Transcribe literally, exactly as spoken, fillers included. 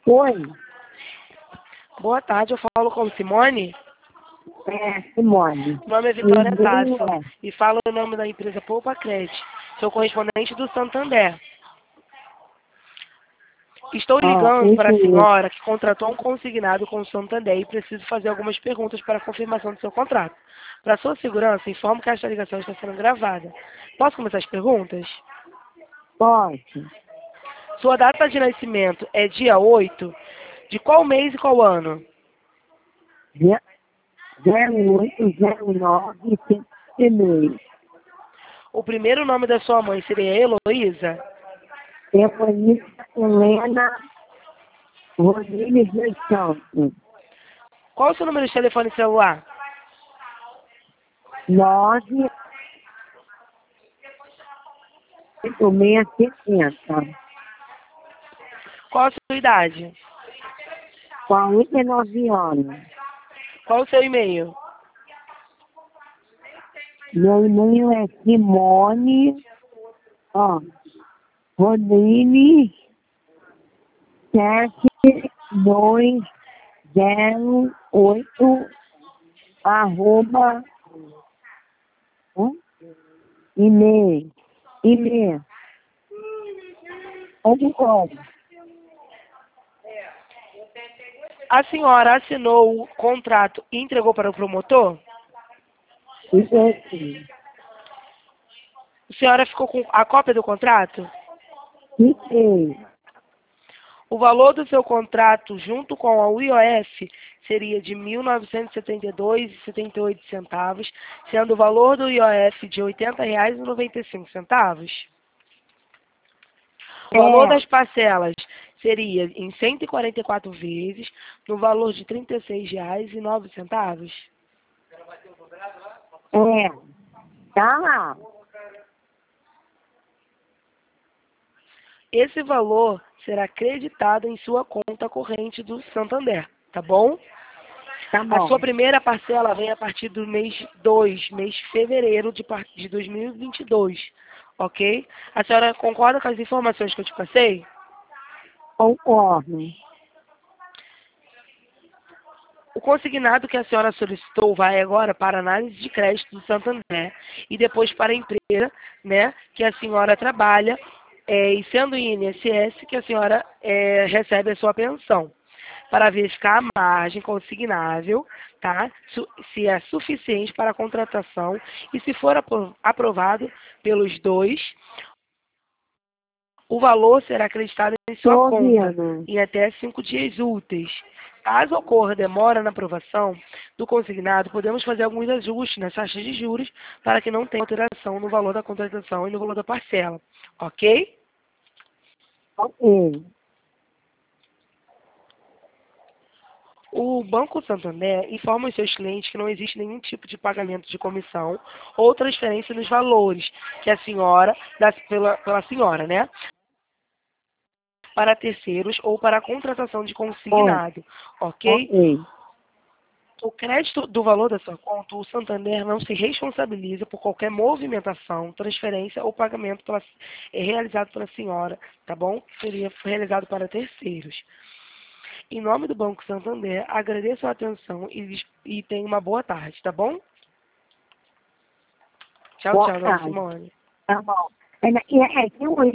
Oi, Boa tarde, eu falo com Simone. é Simone. Meu nome é Vitória Ninguém Tasso é. e falo o nome da empresa Poupa Crédito. Sou correspondente do Santander. Estou Ah, ligando para a isso. senhora que contratou um consignado com o Santander e preciso fazer algumas perguntas para a confirmação do seu contrato. Para sua segurança, informo que esta ligação está sendo gravada. Posso começar as perguntas? Pode. Sua data de nascimento é dia oito. De qual mês e qual ano? zero oito zero nove cinco seis. O primeiro nome da sua mãe seria Heloísa? Telefonista Helena Rodrigues dos Santos. Qual o seu número de telefone celular? nove oito seis seis zero. Qual a sua idade? quarenta e nove anos. Qual o seu e-mail? Meu e-mail é Simone ó, Rodrigues sete dois zero oito arroba hum? e-mail. E-mail. Onde pode? A senhora assinou o contrato e entregou para o promotor? Isso aqui. A senhora ficou com a cópia do contrato? Fiquei. O valor do seu contrato junto com a U I O F seria de mil novecentos e setenta e dois reais e setenta e oito centavos, sendo o valor do I O F de oitenta reais e noventa e cinco centavos. O valor É, das parcelas seria em cento e quarenta e quatro vezes, no valor de trinta e seis reais e nove centavos. é. Tá lá. Esse valor será creditado em sua conta corrente do Santander, tá bom? Tá A bom. sua primeira parcela vem a partir do mês dois, mês de fevereiro de, par- de dois mil e vinte e dois, ok? A senhora concorda com as informações que eu te passei? Concordo. O consignado que a senhora solicitou vai agora para a análise de crédito do Santander e depois para a empresa, né, que a senhora trabalha, é, e sendo I N S S que a senhora é, recebe a sua pensão, para verificar a margem consignável, tá? Su- se é suficiente para a contratação e se for apro- aprovado pelos dois, o valor será acreditado em Tô sua conta ouvindo. em até cinco dias úteis. Caso ocorra demora na aprovação do consignado, podemos fazer alguns ajustes nas taxas de juros para que não tenha alteração no valor da contratação e no valor da parcela. Ok? Ok. O Banco Santander informa os seus clientes que não existe nenhum tipo de pagamento de comissão ou transferência nos valores que a senhora, da- pela, pela senhora, né? Para terceiros ou para a contratação de Bom, consignado. Ok? ok. O crédito do valor da sua conta, o Santander não se responsabiliza por qualquer movimentação, transferência ou pagamento pela- é realizado pela senhora, tá bom? Seria realizado para terceiros. Em nome do Banco Santander, agradeço a atenção e, e tenha uma boa tarde, tá bom? Tchau, Boa tchau, dona tarde. Simone. Tá bom. É, é, é, tem um